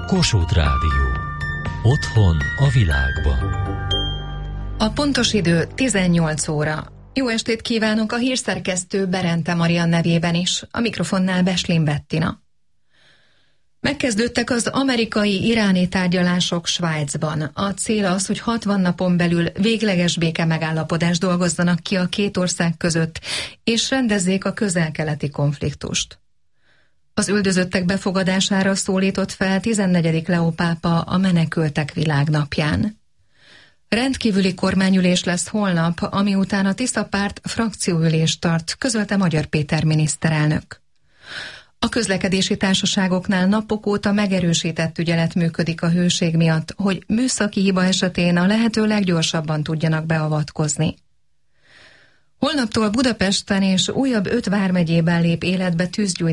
Kossuth Rádió. Otthon a világban. A pontos idő 18 óra. Jó estét kívánok a hírszerkesztő Berente Marian nevében is, a mikrofonnál Beslin Bettina. Megkezdődtek az amerikai-iráni tárgyalások Svájcban. A cél az, hogy 60 napon belül végleges békemegállapodást dolgozzanak ki a két ország között, és rendezzék a közel-keleti konfliktust. Az üldözöttek befogadására szólított fel 14. Leó pápa a Menekültek Világnapján. Rendkívüli kormányülés lesz holnap, ami után a Tisza párt frakcióülést tart, közölte Magyar Péter miniszterelnök. A közlekedési társaságoknál napok óta megerősített ügyelet működik a hőség miatt, hogy műszaki hiba esetén a lehető leggyorsabban tudjanak beavatkozni. Holnaptól Budapesten és újabb 5 vármegyében lép életbe tűzgyújtás